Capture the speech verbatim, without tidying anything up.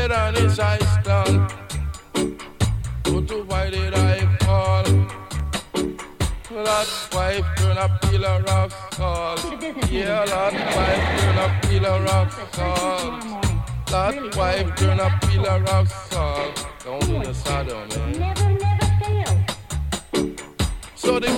dead and his eyes done. But why did I fall? That wife turn a pillar of salt. Yeah, that wife turn a pillar of salt. That wife turn a pillar of salt. Don't do the saddle, man. Never, never fail. So the